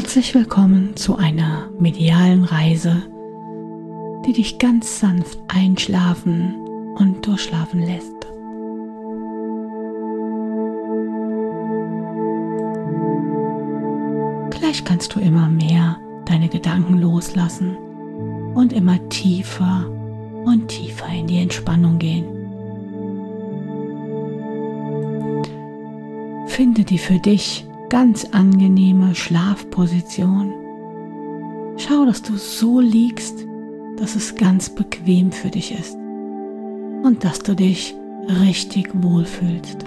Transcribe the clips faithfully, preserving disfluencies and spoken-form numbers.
Herzlich willkommen zu einer medialen Reise, die dich ganz sanft einschlafen und durchschlafen lässt. Gleich kannst du immer mehr deine Gedanken loslassen und immer tiefer und tiefer in die Entspannung gehen. Finde die für dich ganz angenehme Schlafposition. Schau, dass du so liegst, dass es ganz bequem für dich ist und dass du dich richtig wohlfühlst.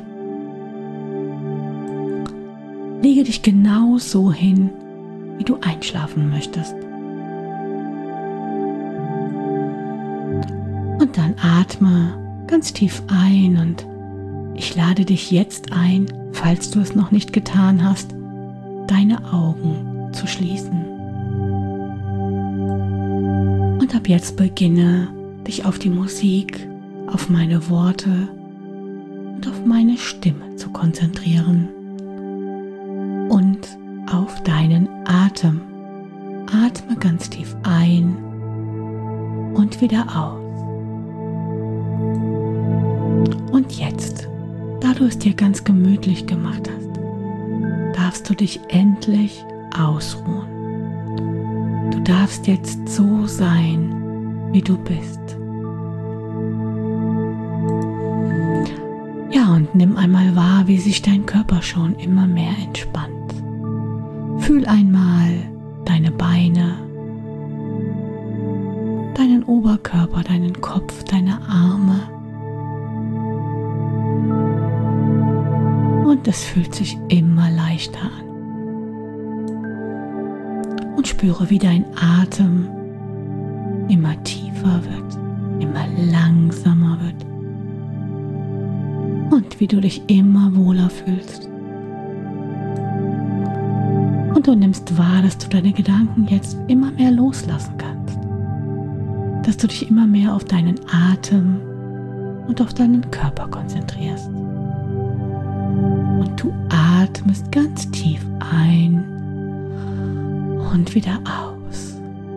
Lege dich genau so hin, wie du einschlafen möchtest. Und dann atme ganz tief ein und ich lade dich jetzt ein, falls du es noch nicht getan hast, deine Augen zu schließen. Und ab jetzt beginne dich auf die Musik, auf meine Worte und auf meine Stimme zu konzentrieren und auf deinen Atem. Atme ganz tief ein und wieder aus. Und jetzt, da du es dir ganz gemütlich gemacht hast, darfst du dich endlich ausruhen. Du darfst jetzt so sein, wie du bist. Ja, und nimm einmal wahr, wie sich dein Körper schon immer mehr entspannt. Fühl einmal deine Beine, deinen Oberkörper, deinen Kopf, deine Arme. Und es fühlt sich immer leichter an. Und spüre, wie dein Atem immer tiefer wird, immer langsamer wird. Und wie du dich immer wohler fühlst. Und du nimmst wahr, dass du deine Gedanken jetzt immer mehr loslassen kannst. Dass du dich immer mehr auf deinen Atem und auf deinen Körper konzentrierst. Und du atmest ganz tief ein und wieder aus.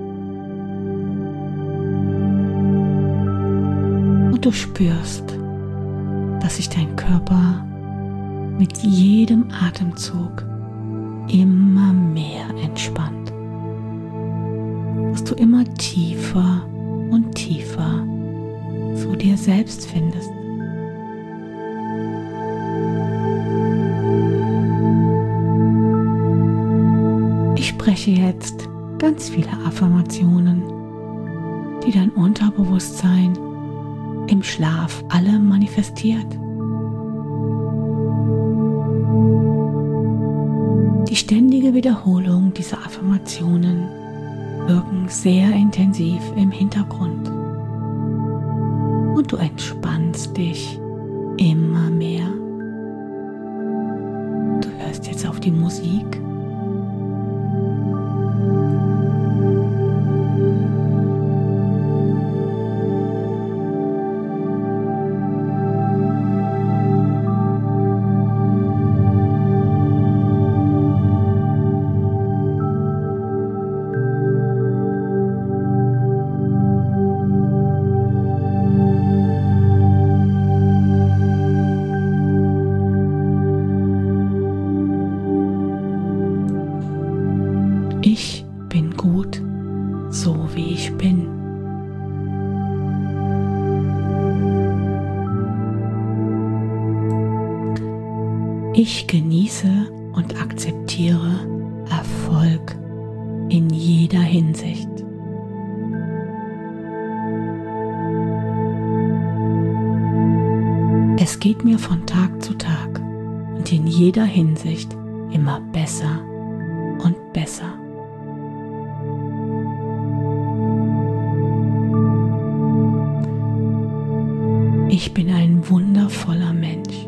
Und du spürst, dass sich dein Körper mit jedem Atemzug immer mehr entspannt. Dass du immer tiefer und tiefer zu dir selbst findest. Ich spreche jetzt ganz viele Affirmationen, die dein Unterbewusstsein im Schlaf alle manifestiert. Die ständige Wiederholung dieser Affirmationen wirken sehr intensiv im Hintergrund und du entspannst dich immer mehr. Du hörst jetzt auf die Musik. Ich bin gut, so wie ich bin. Ich genieße und akzeptiere Erfolg in jeder Hinsicht. Es geht mir von Tag zu Tag und in jeder Hinsicht immer besser und besser. Ich bin ein wundervoller Mensch.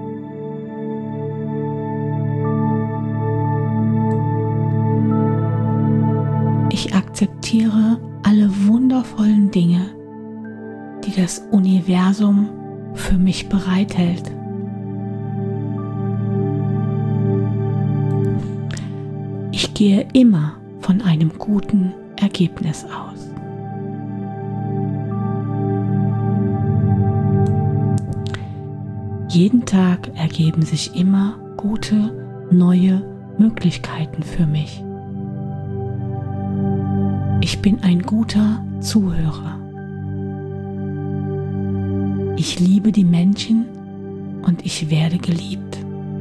Ich akzeptiere alle wundervollen Dinge, die das Universum für mich bereithält. Ich Ich gehe immer von einem guten Ergebnis aus. Jeden Tag ergeben sich immer gute, neue Möglichkeiten für mich. Ich bin ein guter Zuhörer. Ich liebe die Menschen und ich werde geliebt.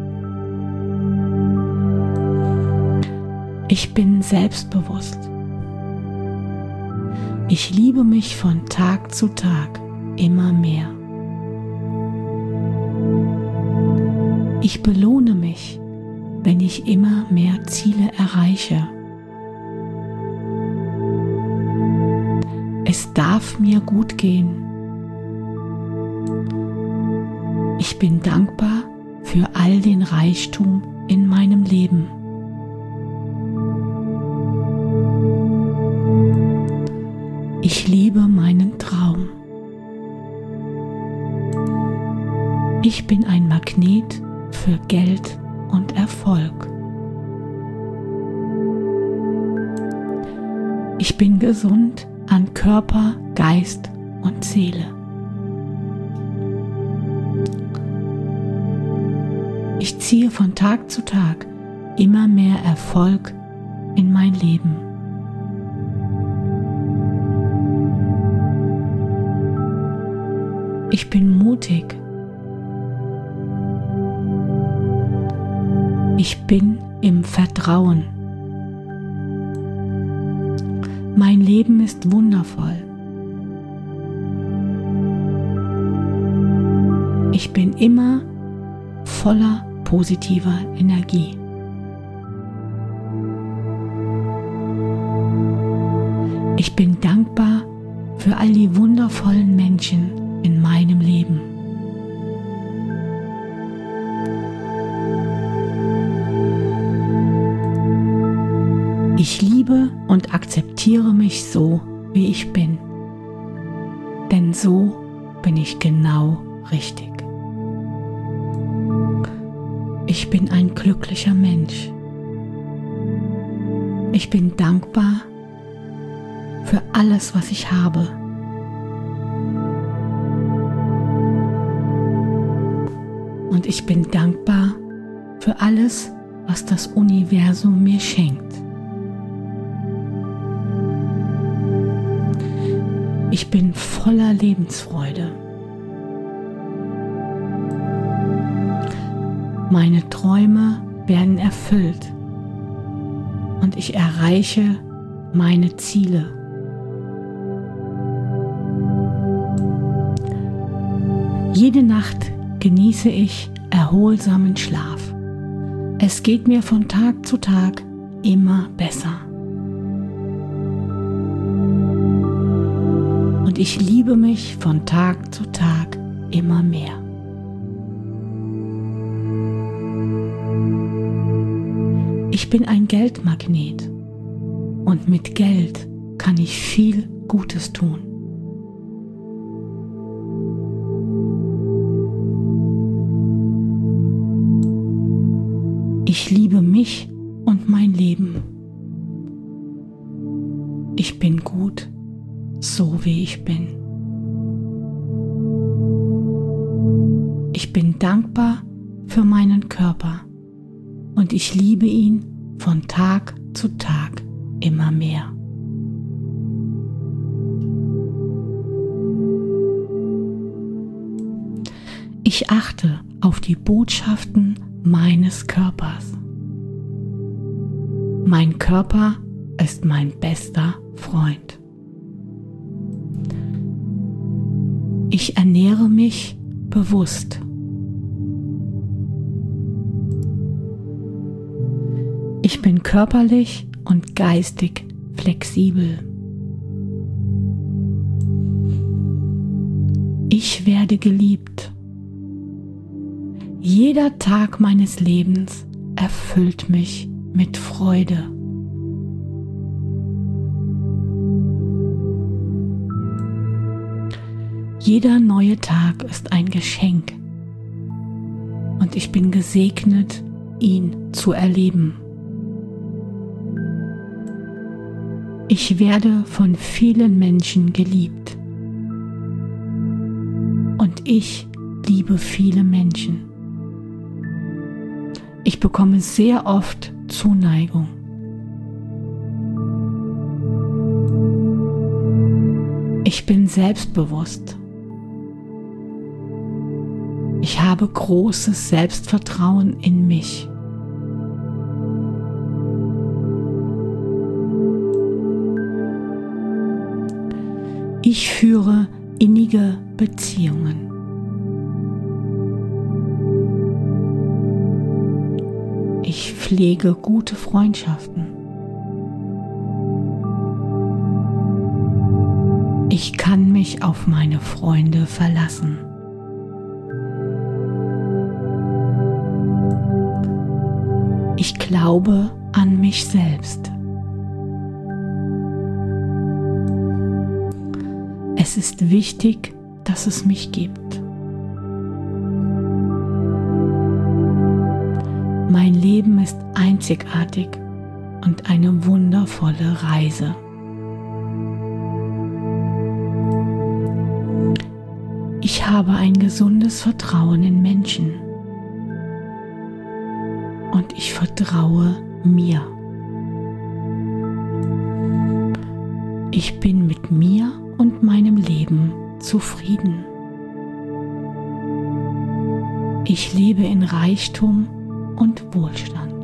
Ich bin selbstbewusst. Ich liebe mich von Tag zu Tag immer mehr. Ich belohne mich, wenn ich immer mehr Ziele erreiche. Es darf mir gut gehen. Ich bin dankbar für all den Reichtum in meinem Leben. Ich lebe meinen Traum. Ich bin ein Magnet für Geld und Erfolg. Ich bin gesund an Körper, Geist und Seele. Ich ziehe von Tag zu Tag immer mehr Erfolg in mein Leben. Ich bin mutig. Ich bin im Vertrauen. Mein Leben ist wundervoll. Ich bin immer voller positiver Energie. Ich bin dankbar für all die wundervollen Menschen in meinem Leben. Ich liebe und akzeptiere mich so, wie ich bin, denn so bin ich genau richtig. Ich bin ein glücklicher Mensch. Ich bin dankbar für alles, was ich habe. Und ich bin dankbar für alles, was das Universum mir schenkt. Ich bin voller Lebensfreude. Meine Träume werden erfüllt und ich erreiche meine Ziele. Jede Nacht genieße ich erholsamen Schlaf. Es geht mir von Tag zu Tag immer besser. Und ich liebe mich von Tag zu Tag immer mehr. Ich bin ein Geldmagnet und mit Geld kann ich viel Gutes tun. Ich liebe mich und mein Leben. Ich bin gut, so wie ich bin. Ich bin dankbar für meinen Körper und ich liebe ihn von Tag zu Tag immer mehr. Ich achte auf die Botschaften meines Körpers. Mein Körper ist mein bester Freund. Ich ernähre mich bewusst. Ich bin körperlich und geistig flexibel. Ich werde geliebt. Jeder Tag meines Lebens erfüllt mich mit Freude. Jeder neue Tag ist ein Geschenk und ich bin gesegnet, ihn zu erleben. Ich werde von vielen Menschen geliebt. Und ich liebe viele Menschen. Ich bekomme sehr oft Zuneigung. Ich bin selbstbewusst. Ich habe großes Selbstvertrauen in mich. Ich führe innige Beziehungen. Ich pflege gute Freundschaften. Ich kann mich auf meine Freunde verlassen. Ich glaube an mich selbst. Es ist wichtig, dass es mich gibt. Mein Leben ist einzigartig und eine wundervolle Reise. Ich habe ein gesundes Vertrauen in Menschen und ich vertraue mir. Ich bin mit mir und meinem Leben zufrieden. Ich lebe in Reichtum und Wohlstand.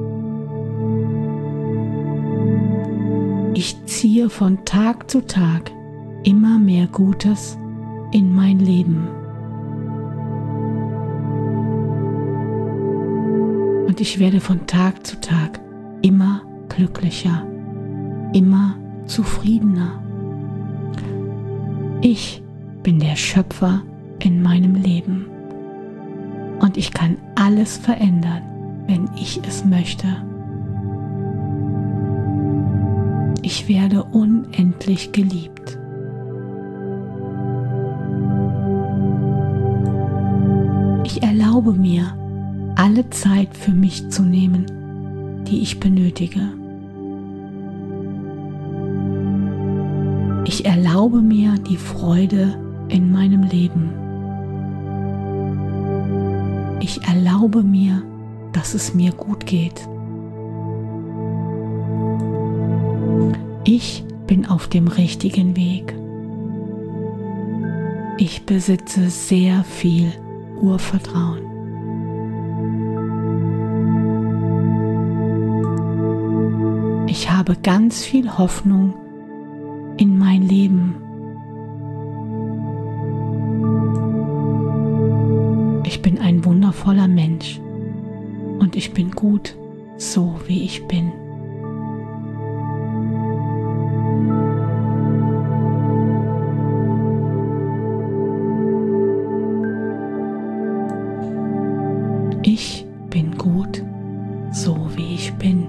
Ich ziehe von Tag zu Tag immer mehr Gutes in mein Leben. Und ich werde von Tag zu Tag immer glücklicher, immer zufriedener. Ich bin der Schöpfer in meinem Leben und ich kann alles verändern, wenn ich es möchte. Ich werde unendlich geliebt. Ich erlaube mir, alle Zeit für mich zu nehmen, die ich benötige. Ich erlaube mir die Freude in meinem Leben. Ich erlaube mir, dass es mir gut geht. Ich bin auf dem richtigen Weg. Ich besitze sehr viel Urvertrauen. Ich habe ganz viel Hoffnung in mein Leben. Ich bin ein wundervoller Mensch und ich bin gut, so wie ich bin. Ich bin gut, so wie ich bin.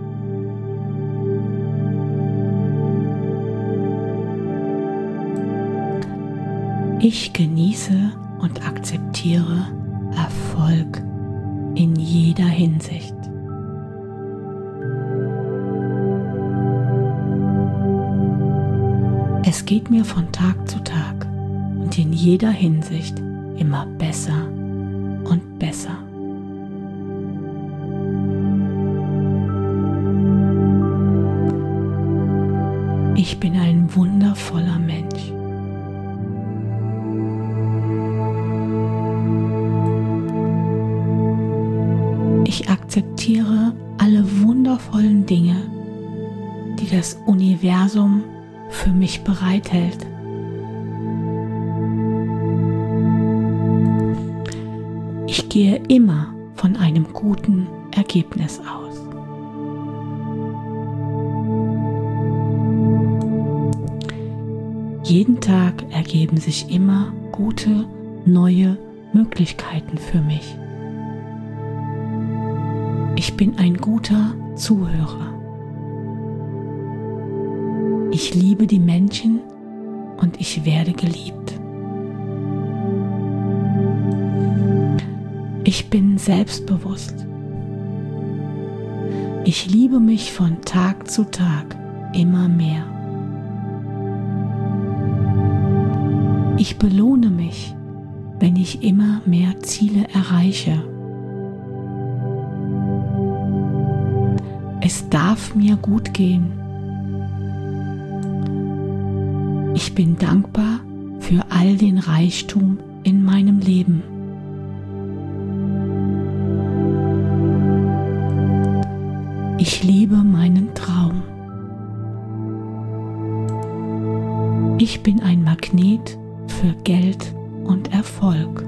Ich genieße und akzeptiere Erfolg in jeder Hinsicht. Es geht mir von Tag zu Tag und in jeder Hinsicht immer besser und besser. Ich bin ein wundervoller Mensch. Ich akzeptiere alle wundervollen Dinge, die das Universum für mich bereithält. Ich gehe immer von einem guten Ergebnis aus. Jeden Tag ergeben sich immer gute, neue Möglichkeiten für mich. Ich bin ein guter Zuhörer. Ich liebe die Menschen und ich werde geliebt. Ich bin selbstbewusst. Ich liebe mich von Tag zu Tag immer mehr. Ich belohne mich, wenn ich immer mehr Ziele erreiche. Es darf mir gut gehen. Ich bin dankbar für all den Reichtum in meinem Leben. Ich lebe meinen Traum. Ich bin ein Magnet für Geld und Erfolg.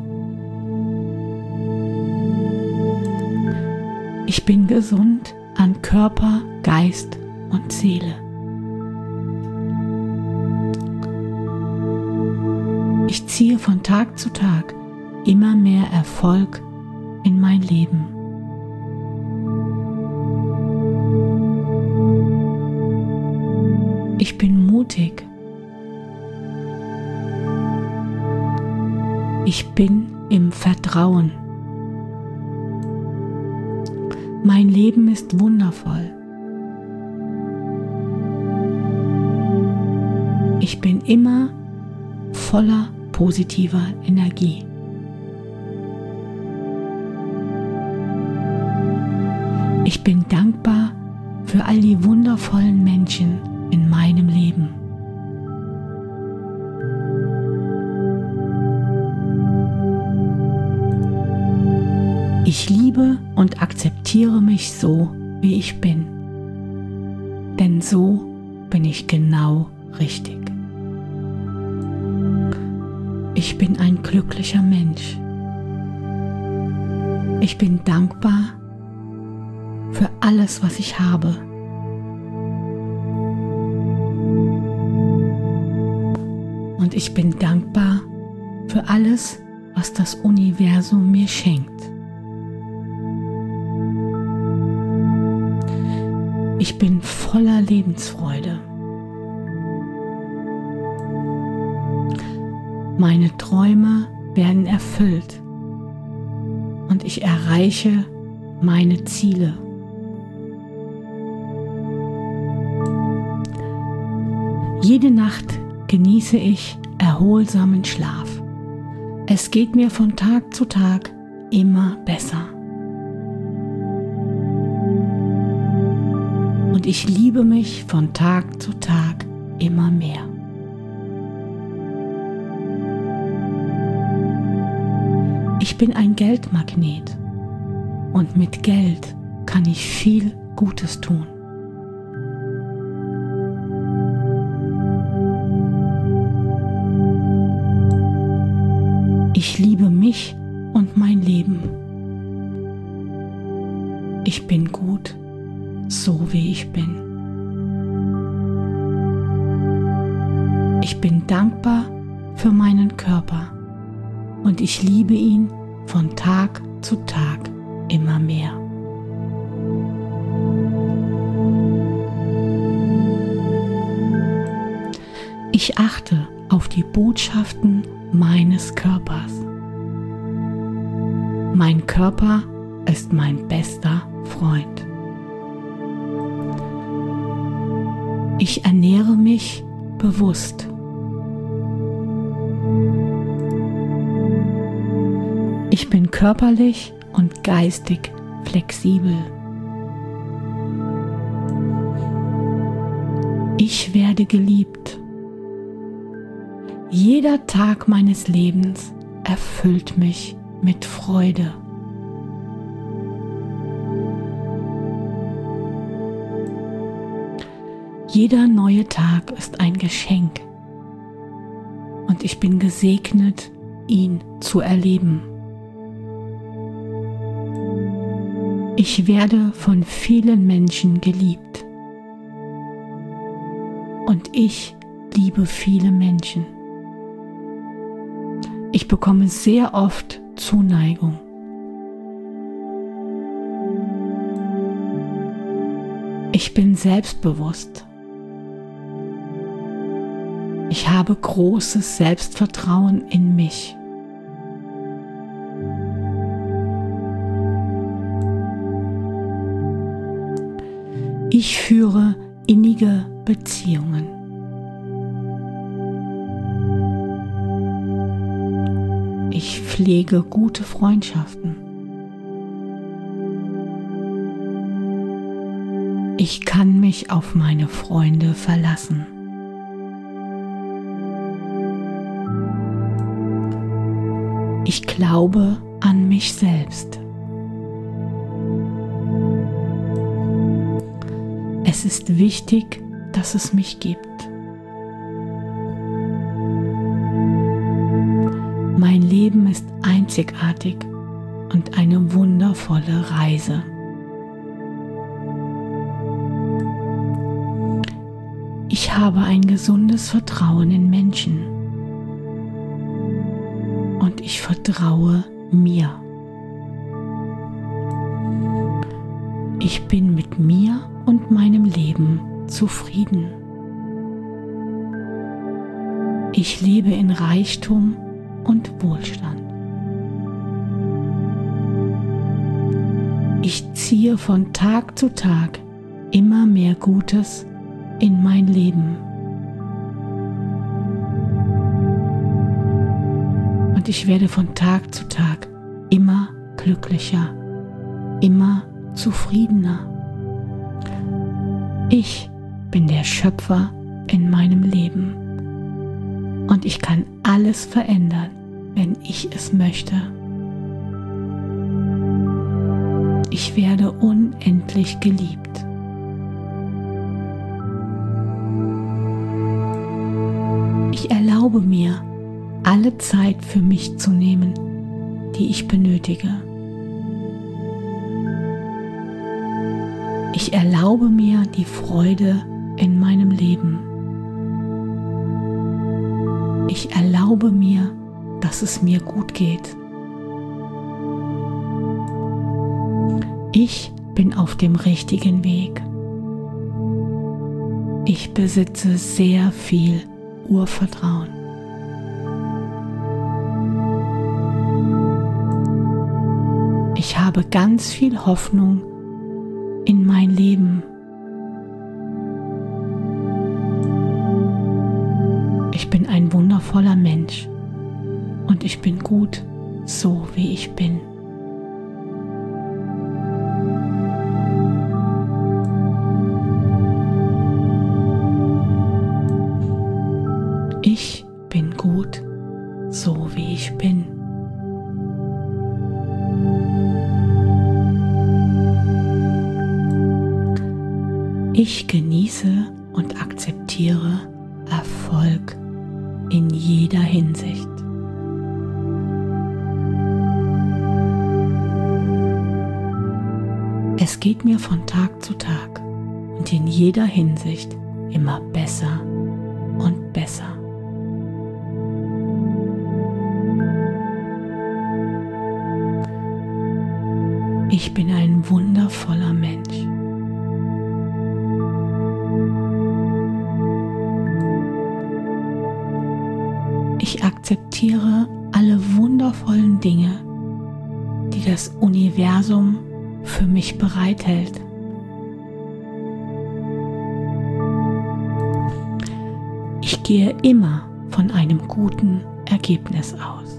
Ich bin gesund an Körper, Geist und Seele. Ich ziehe von Tag zu Tag immer mehr Erfolg in mein Leben. Ich bin mutig. Ich bin im Vertrauen. Mein Leben ist wundervoll. Ich bin immer voller positiver Energie. Ich bin dankbar für all die wundervollen Menschen in meinem Leben. Ich liebe und akzeptiere mich so, wie ich bin. Denn so bin ich genau richtig. Ich bin ein glücklicher Mensch. Ich bin dankbar für alles, was ich habe. Und ich bin dankbar für alles, was das Universum mir schenkt. Ich bin voller Lebensfreude. Meine Träume werden erfüllt und ich erreiche meine Ziele. Jede Nacht genieße ich erholsamen Schlaf. Es geht mir von Tag zu Tag immer besser. Und ich liebe mich von Tag zu Tag immer mehr. Ich bin ein Geldmagnet und mit Geld kann ich viel Gutes tun. Ich liebe mich und mein Leben. Ich bin gut, so wie ich bin. Ich bin dankbar für meinen Körper und ich liebe ihn von Tag zu Tag immer mehr. Ich achte auf die Botschaften meines Körpers. Mein Körper ist mein bester Freund. Ich ernähre mich bewusst. Ich bin körperlich und geistig flexibel. Ich werde geliebt. Jeder Tag meines Lebens erfüllt mich mit Freude. Jeder neue Tag ist ein Geschenk und ich bin gesegnet, ihn zu erleben. Ich werde von vielen Menschen geliebt und ich liebe viele Menschen. Ich bekomme sehr oft Zuneigung. Ich bin selbstbewusst. Ich habe großes Selbstvertrauen in mich. Ich führe innige Beziehungen. Ich pflege gute Freundschaften. Ich kann mich auf meine Freunde verlassen. Ich glaube an mich selbst. Es ist wichtig, dass es mich gibt. Mein Leben ist einzigartig und eine wundervolle Reise. Ich habe ein gesundes Vertrauen in Menschen und ich vertraue mir. Ich bin mit mir und meinem Leben zufrieden. Ich lebe in Reichtum und Wohlstand. Ich ziehe von Tag zu Tag immer mehr Gutes in mein Leben. Und ich werde von Tag zu Tag immer glücklicher, immer zufriedener. Ich bin der Schöpfer in meinem Leben und ich kann alles verändern, wenn ich es möchte. Ich werde unendlich geliebt. Ich erlaube mir, alle Zeit für mich zu nehmen, die ich benötige. Ich erlaube mir die Freude in meinem Leben. Ich erlaube mir, dass es mir gut geht. Ich bin auf dem richtigen Weg. Ich besitze sehr viel Urvertrauen. Ich habe ganz viel Hoffnung in mein Leben. Ich bin ein wundervoller Mensch und ich bin gut, so wie ich bin. Ich bin gut, so wie ich bin. Ich genieße und akzeptiere Erfolg in jeder Hinsicht. Es geht mir von Tag zu Tag und in jeder Hinsicht immer besser und besser. Ich bin ein wundervoller Mensch. Ich akzeptiere alle wundervollen Dinge, die das Universum für mich bereithält. Ich gehe immer von einem guten Ergebnis aus.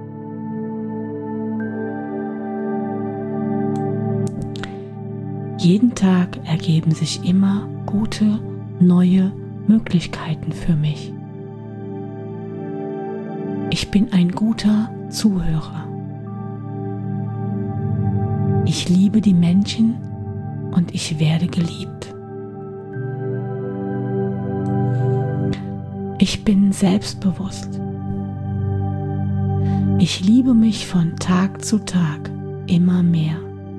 Jeden Tag ergeben sich immer gute, neue Möglichkeiten für mich. Ich bin ein guter Zuhörer. Ich liebe die Menschen und ich werde geliebt. Ich bin selbstbewusst. Ich liebe mich von Tag zu Tag immer mehr.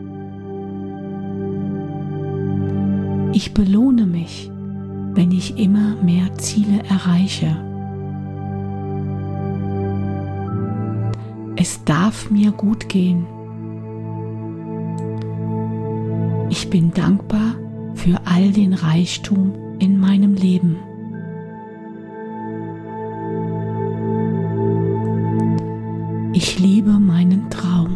Ich belohne mich, wenn ich immer mehr Ziele erreiche. Es darf mir gut gehen. Ich bin dankbar für all den Reichtum in meinem Leben. Ich liebe meinen Traum.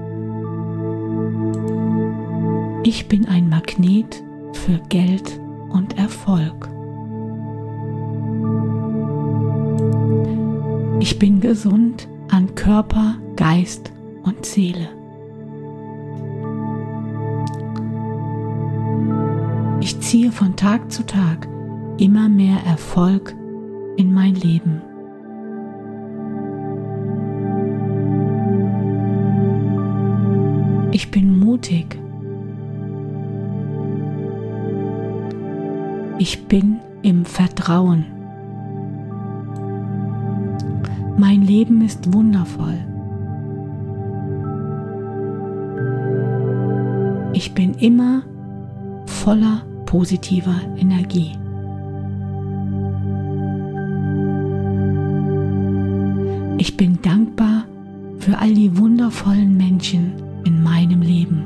Ich bin ein Magnet für Geld und Erfolg. Ich bin gesund an Körper, Geist und Seele. Ich ziehe von Tag zu Tag immer mehr Erfolg in mein Leben. Ich bin mutig. Ich bin im Vertrauen. Mein Leben ist wundervoll. Ich bin immer voller positiver Energie. Ich bin dankbar für all die wundervollen Menschen in meinem Leben.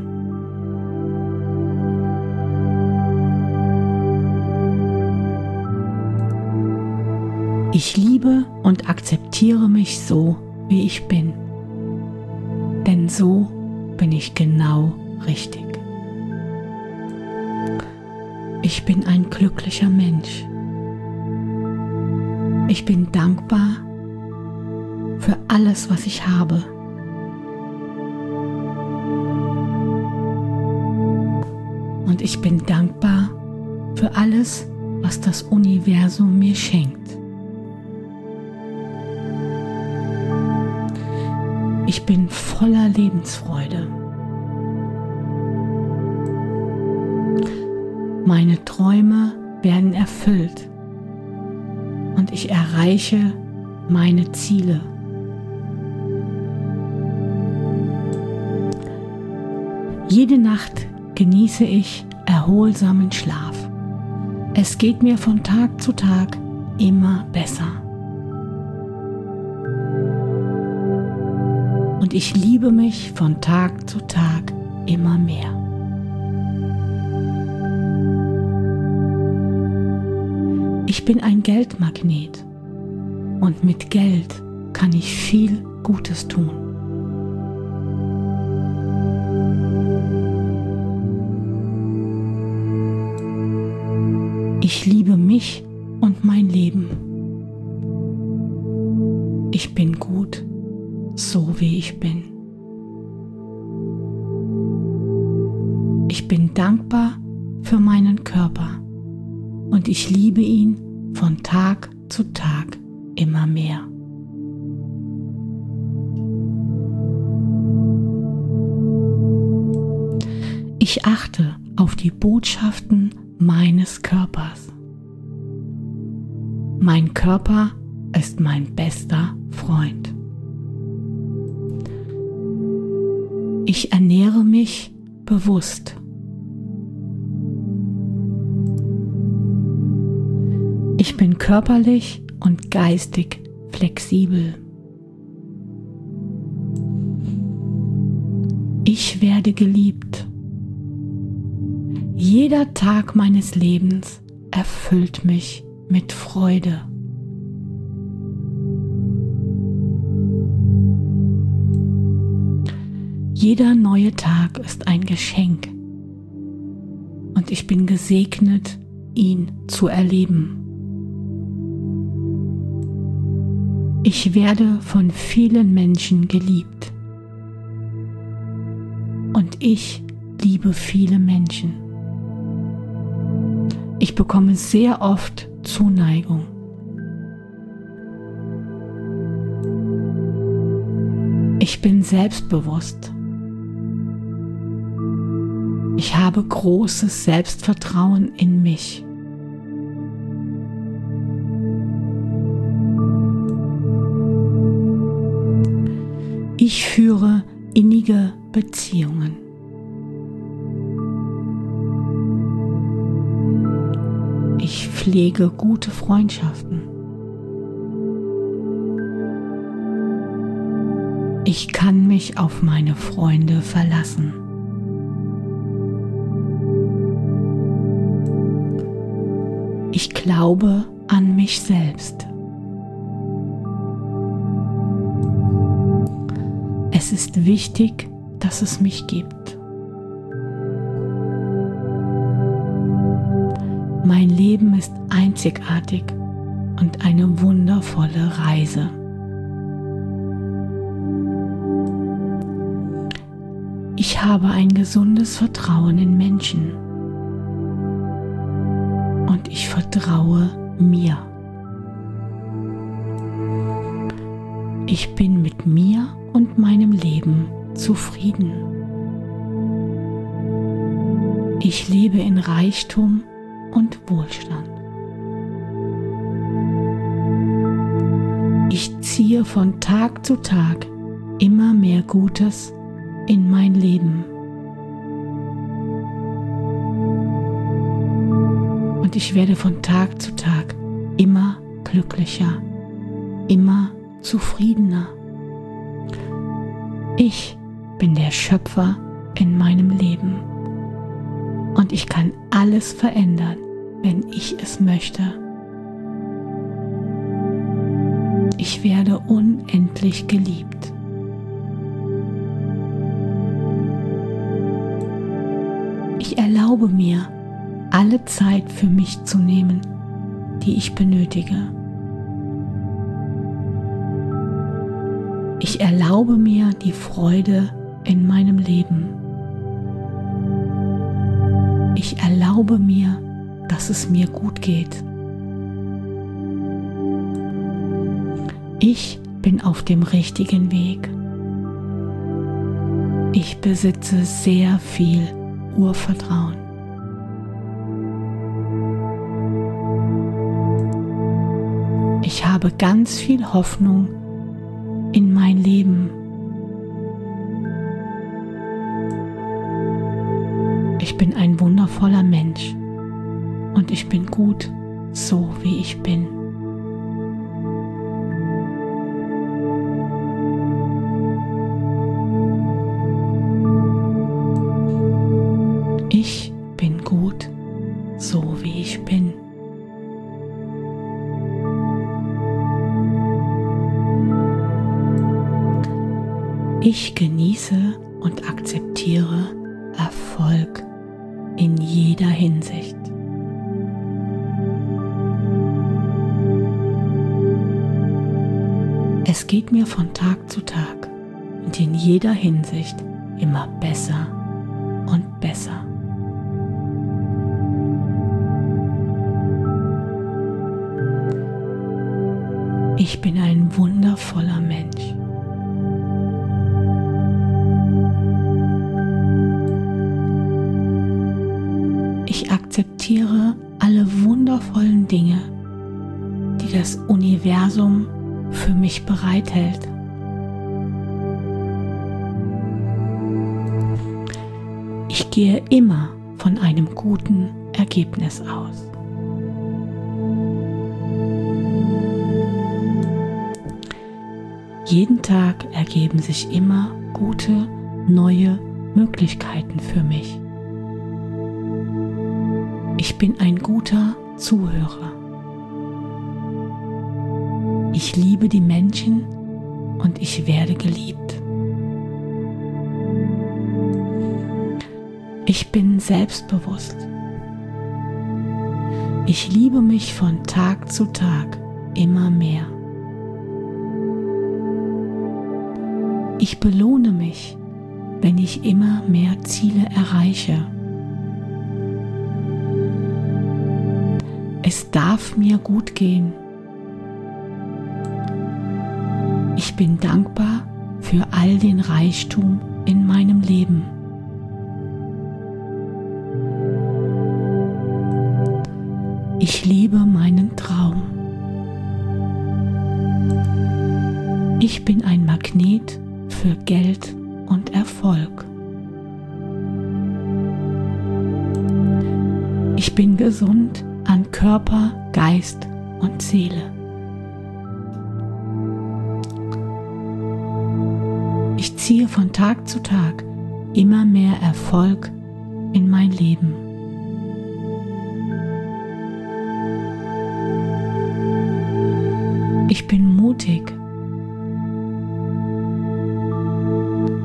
Ich liebe und akzeptiere mich so, wie ich bin. Denn so bin ich genau richtig. Ich bin ein glücklicher Mensch. Ich bin dankbar für alles, was ich habe. Und ich bin dankbar für alles, was das Universum mir schenkt. Ich bin voller Lebensfreude. Meine Träume werden erfüllt und ich erreiche meine Ziele. Jede Nacht genieße ich erholsamen Schlaf. Es geht mir von Tag zu Tag immer besser. Und ich liebe mich von Tag zu Tag immer mehr. Ich bin ein Geldmagnet und mit Geld kann ich viel Gutes tun. Ich liebe mich und mein Leben. Ich bin gut, so wie ich bin. Ich bin dankbar für meinen Körper und ich liebe ihn von Tag zu Tag immer mehr. Ich achte auf die Botschaften meines Körpers. Mein Körper ist mein bester Freund. Ich ernähre mich bewusst. Ich bin körperlich und geistig flexibel. Ich werde geliebt. Jeder Tag meines Lebens erfüllt mich mit Freude. Jeder neue Tag ist ein Geschenk und ich bin gesegnet, ihn zu erleben. Ich werde von vielen Menschen geliebt und ich liebe viele Menschen. Ich bekomme sehr oft Zuneigung. Ich bin selbstbewusst. Ich habe großes Selbstvertrauen in mich. Ich führe innige Beziehungen. Ich pflege gute Freundschaften. Ich kann mich auf meine Freunde verlassen. Ich glaube an mich selbst. Es ist wichtig, dass es mich gibt. Mein Leben ist einzigartig und eine wundervolle Reise. Ich habe ein gesundes Vertrauen in Menschen und ich vertraue mir. Ich bin mit mir und meinem Leben zufrieden. Ich lebe in Reichtum und Wohlstand. Ich ziehe von Tag zu Tag immer mehr Gutes in mein Leben. Und ich werde von Tag zu Tag immer glücklicher, immer zufriedener. Ich bin der Schöpfer in meinem Leben und ich kann alles verändern, wenn ich es möchte. Ich werde unendlich geliebt. Ich erlaube mir, alle Zeit für mich zu nehmen, die ich benötige. Ich erlaube mir die Freude in meinem Leben. Ich erlaube mir, dass es mir gut geht. Ich bin auf dem richtigen Weg. Ich besitze sehr viel Urvertrauen. Ich habe ganz viel Hoffnung in mein Leben. Ich bin ein wundervoller Mensch und ich bin gut, so wie ich bin. Ich bin gut, so wie ich bin. Ich genieße und akzeptiere Erfolg in jeder Hinsicht. Es geht mir von Tag zu Tag und in jeder Hinsicht immer besser und besser. Ich bin ein wundervoller Mensch. Ich akzeptiere alle wundervollen Dinge, die das Universum für mich bereithält. Ich gehe immer von einem guten Ergebnis aus. Jeden Tag ergeben sich immer gute, neue Möglichkeiten für mich. Ich bin ein guter Zuhörer. Ich liebe die Menschen und ich werde geliebt. Ich bin selbstbewusst. Ich liebe mich von Tag zu Tag immer mehr. Ich belohne mich, wenn ich immer mehr Ziele erreiche. Es darf mir gut gehen. Ich bin dankbar für all den Reichtum in meinem Leben. Ich lebe meinen Traum. Ich bin ein Magnet für Geld und Erfolg. Ich bin gesund an Körper, Geist und Seele. Ich ziehe von Tag zu Tag immer mehr Erfolg in mein Leben. Ich bin mutig.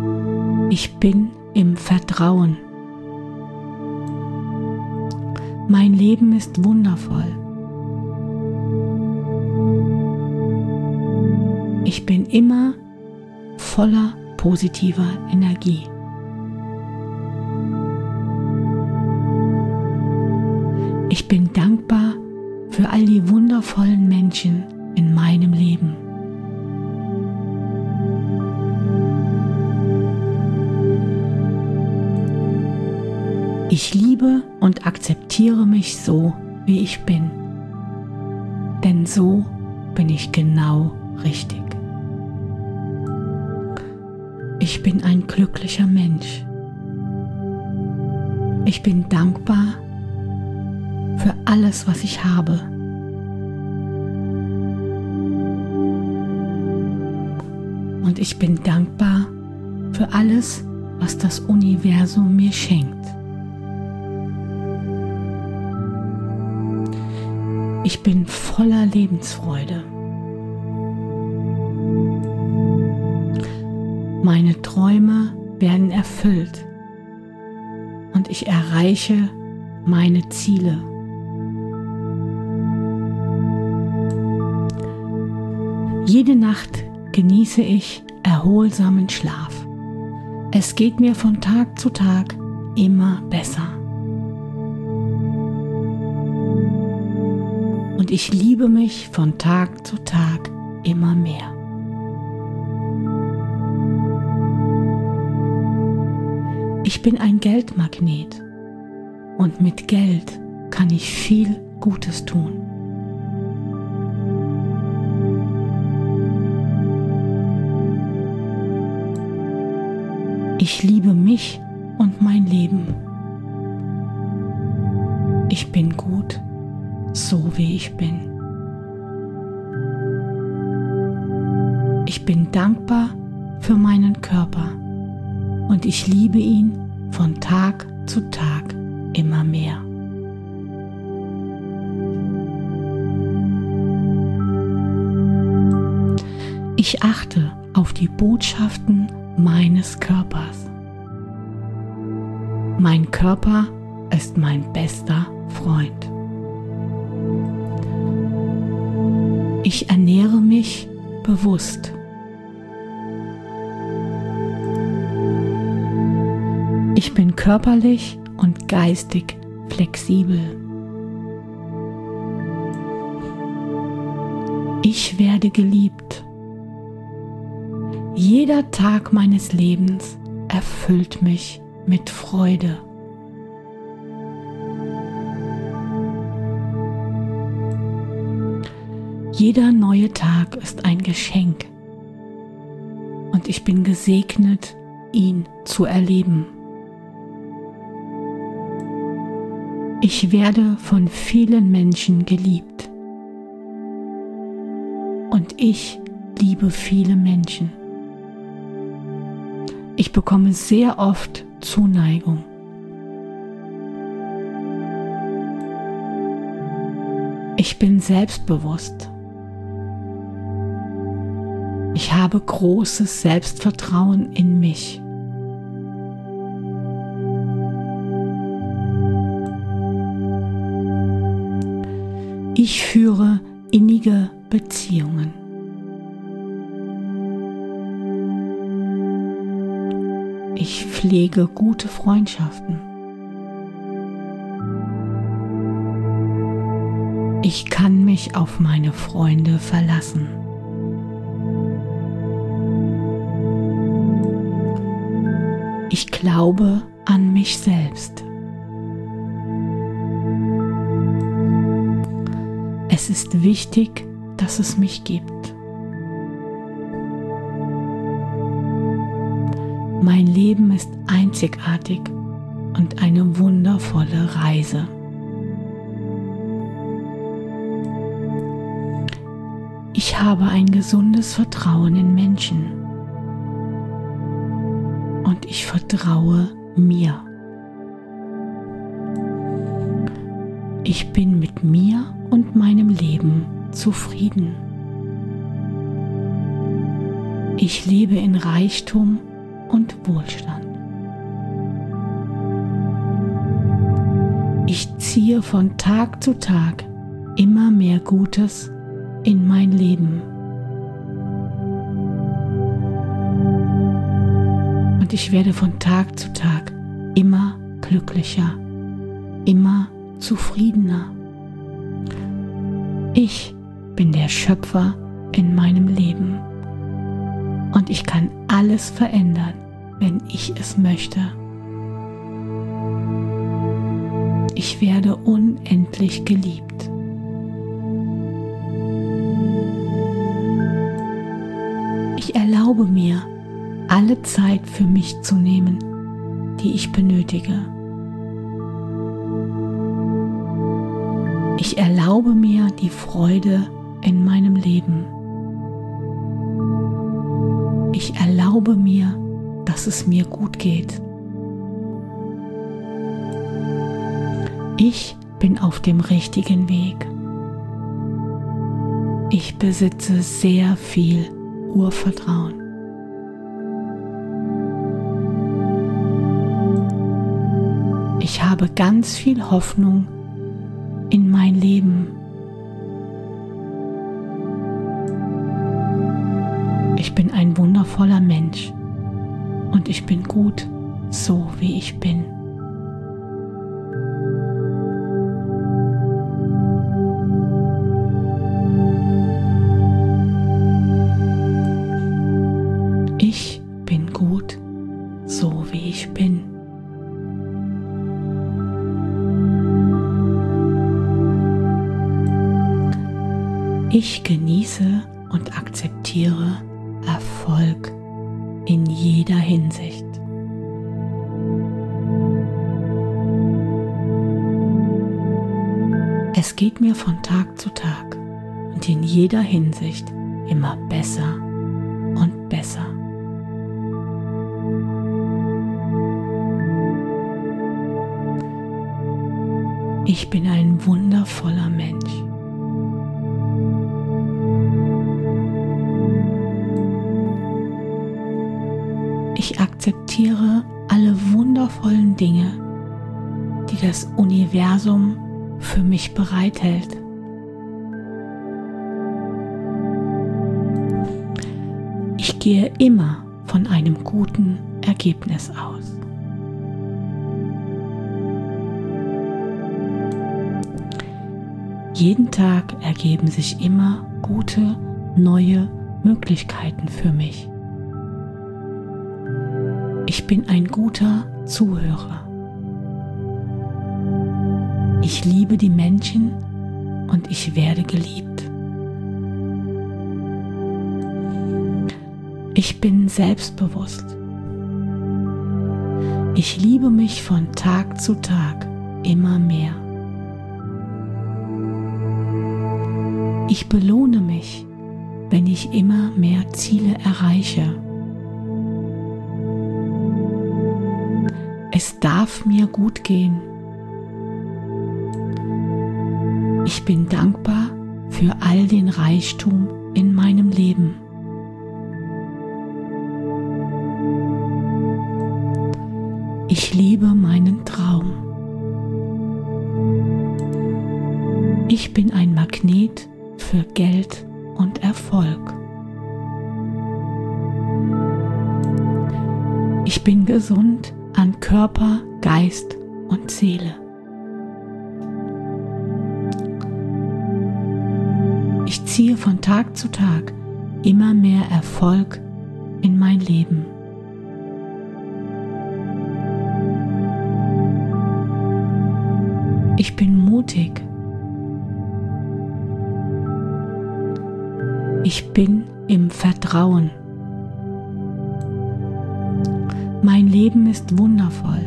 Ich bin im Vertrauen. Mein Leben ist wundervoll. Ich bin immer voller positiver Energie. Ich bin dankbar für all die wundervollen Menschen in meinem Leben. Ich liebe und akzeptiere mich so, wie ich bin, denn so bin ich genau richtig. Ich bin ein glücklicher Mensch. Ich bin dankbar für alles, was ich habe. Und ich bin dankbar für alles, was das Universum mir schenkt. Ich bin voller Lebensfreude. Meine Träume werden erfüllt und ich erreiche meine Ziele. Jede Nacht genieße ich erholsamen Schlaf. Es geht mir von Tag zu Tag immer besser. Und ich liebe mich von Tag zu Tag immer mehr. Ich bin ein Geldmagnet und mit Geld kann ich viel Gutes tun. Ich liebe mich und mein Leben. Ich bin gut, so wie ich bin. Ich bin dankbar für meinen Körper und ich liebe ihn von Tag zu Tag immer mehr. Ich achte auf die Botschaften meines Körpers. Mein Körper ist mein bester Freund. Ich ernähre mich bewusst. Ich bin körperlich und geistig flexibel. Ich werde geliebt. Jeder Tag meines Lebens erfüllt mich mit Freude. Jeder neue Tag ist ein Geschenk und ich bin gesegnet, ihn zu erleben. Ich werde von vielen Menschen geliebt und ich liebe viele Menschen. Ich bekomme sehr oft Zuneigung. Ich bin selbstbewusst. Ich habe großes Selbstvertrauen in mich. Ich führe innige Beziehungen. Ich pflege gute Freundschaften. Ich kann mich auf meine Freunde verlassen. Ich glaube an mich selbst. Es ist wichtig, dass es mich gibt. Mein Leben ist einzigartig und eine wundervolle Reise. Ich habe ein gesundes Vertrauen in Menschen und ich vertraue mir. Ich bin mit mir und meinem Leben zufrieden. Ich lebe in Reichtum und Wohlstand. Ich ziehe von Tag zu Tag immer mehr Gutes in mein Leben. Und ich werde von Tag zu Tag immer glücklicher, immer zufriedener. Ich bin der Schöpfer in meinem Leben und ich kann alles verändern, wenn ich es möchte. Ich werde unendlich geliebt. Ich erlaube mir, alle Zeit für mich zu nehmen, die ich benötige. Ich erlaube mir die Freude in meinem Leben. Ich erlaube mir, dass es mir gut geht. Ich bin auf dem richtigen Weg. Ich besitze sehr viel Urvertrauen. Ich habe ganz viel Hoffnung in mein Leben. Ich bin ein wundervoller Mensch und ich bin gut, so wie ich bin. Ich bin gut, so wie ich bin. Ich genieße und akzeptiere Erfolg in jeder Hinsicht. Es geht mir von Tag zu Tag und in jeder Hinsicht immer besser und besser. Ich bin ein wundervoller Mensch. Ich akzeptiere alle wundervollen Dinge, die das Universum für mich bereithält. Ich gehe immer von einem guten Ergebnis aus. Jeden Tag ergeben sich immer gute, neue Möglichkeiten für mich. Ich bin ein guter Zuhörer. Ich liebe die Menschen und ich werde geliebt. Ich bin selbstbewusst. Ich liebe mich von Tag zu Tag immer mehr. Ich belohne mich, wenn ich immer mehr Ziele erreiche. Es darf mir gut gehen. Ich bin dankbar für all den Reichtum in meinem Leben. Ich lebe meinen Traum. Ich bin ein Magnet für Geld und Erfolg. Ich bin gesund an Körper, Geist und Seele. Ich ziehe von Tag zu Tag immer mehr Erfolg in mein Leben. Ich bin mutig. Ich bin im Vertrauen. Mein Leben ist wundervoll.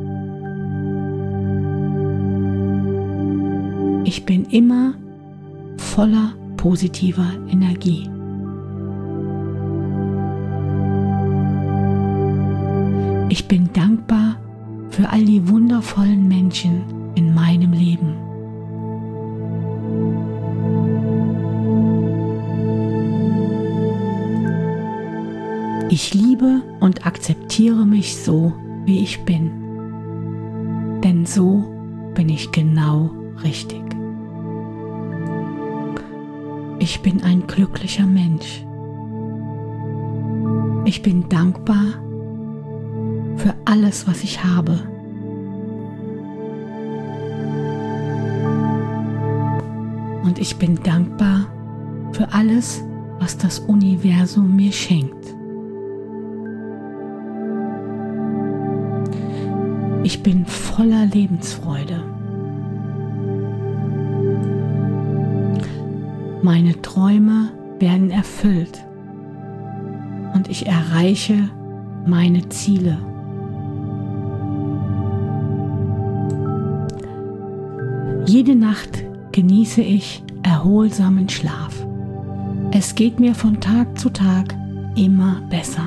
Ich bin immer voller positiver Energie. Ich bin dankbar für all die wundervollen Menschen in meinem Leben. Ich liebe und akzeptiere mich so, wie ich bin. Denn so bin ich genau richtig. Ich bin ein glücklicher Mensch. Ich bin dankbar für alles, was ich habe. Und ich bin dankbar für alles, was das Universum mir schenkt. Ich bin voller Lebensfreude. Meine Träume werden erfüllt und ich erreiche meine Ziele. Jede Nacht genieße ich erholsamen Schlaf. Es geht mir von Tag zu Tag immer besser.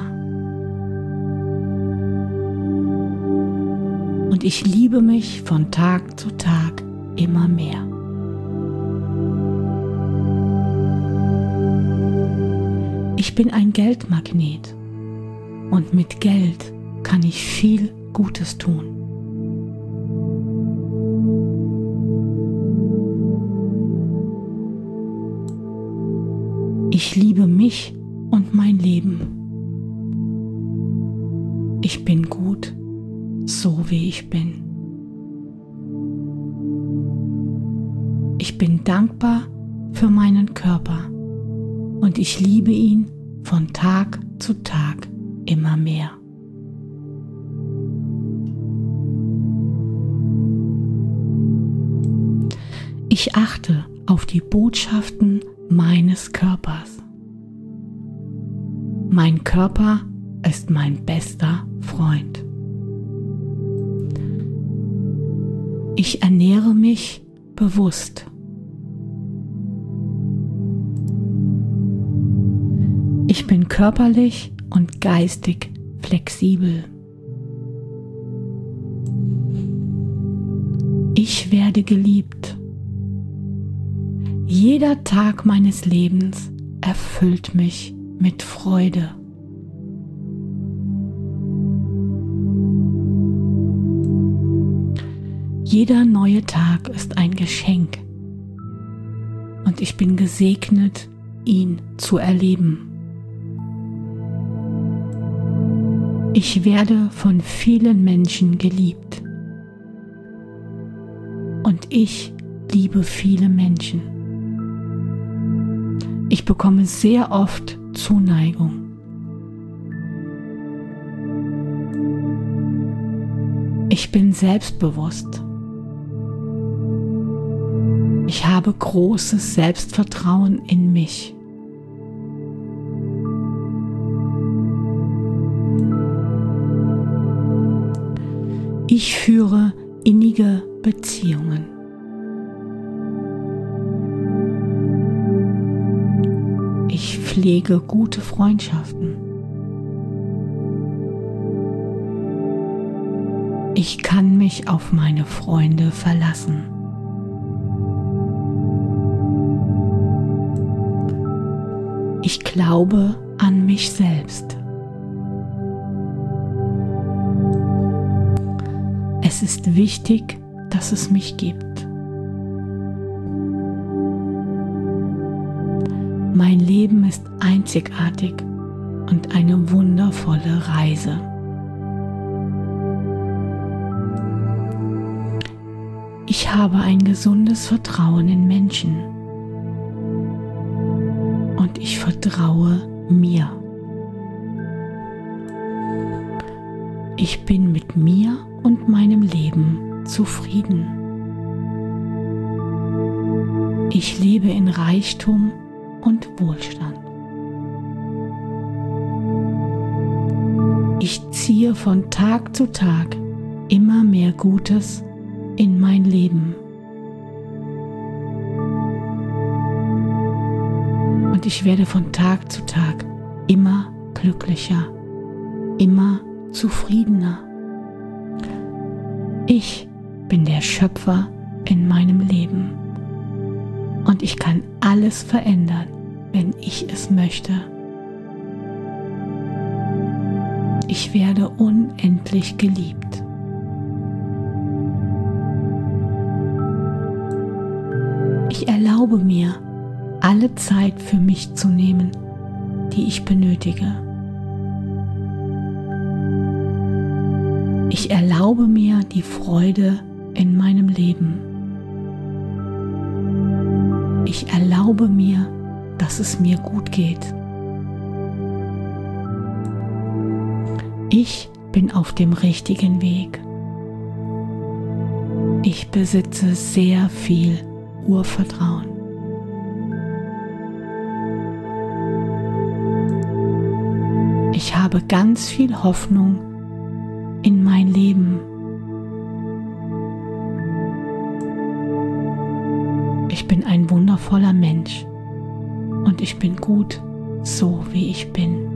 Und ich liebe mich von Tag zu Tag immer mehr. Ich bin ein Geldmagnet und mit Geld kann ich viel Gutes tun. Ich liebe mich und mein Leben. Ich bin gut, so wie ich bin. Ich bin dankbar für meinen Körper und ich liebe ihn von Tag zu Tag immer mehr. Ich achte auf die Botschaften meines Körpers. Mein Körper ist mein bester Freund. Ich ernähre mich bewusst. Ich bin körperlich und geistig flexibel. Ich werde geliebt. Jeder Tag meines Lebens erfüllt mich mit Freude. Jeder neue Tag ist ein Geschenk und ich bin gesegnet, ihn zu erleben. Ich werde von vielen Menschen geliebt und ich liebe viele Menschen. Ich bekomme sehr oft Zuneigung. Ich bin selbstbewusst. Ich habe großes Selbstvertrauen in mich. Ich führe innige Beziehungen. Ich pflege gute Freundschaften. Ich kann mich auf meine Freunde verlassen. Ich glaube an mich selbst. Es ist wichtig, dass es mich gibt. Mein Leben ist einzigartig und eine wundervolle Reise. Ich habe ein gesundes Vertrauen in Menschen und ich vertraue mir. Ich bin mit mir und meinem Leben zufrieden. Ich lebe in Reichtum und Wohlstand. Ich ziehe von Tag zu Tag immer mehr Gutes in mein Leben. Und ich werde von Tag zu Tag immer glücklicher, immer zufriedener. Ich bin der Schöpfer in meinem Leben und ich kann alles verändern, wenn ich es möchte. Ich werde unendlich geliebt. erlaube mir, alle Zeit für mich zu nehmen, die ich benötige. Ich erlaube mir die Freude in meinem Leben. Ich erlaube mir, dass es mir gut geht. Ich bin auf dem richtigen Weg. Ich besitze sehr viel Urvertrauen. Ich habe ganz viel Hoffnung in mein Leben. Ich bin ein wundervoller Mensch und ich bin gut, so wie ich bin.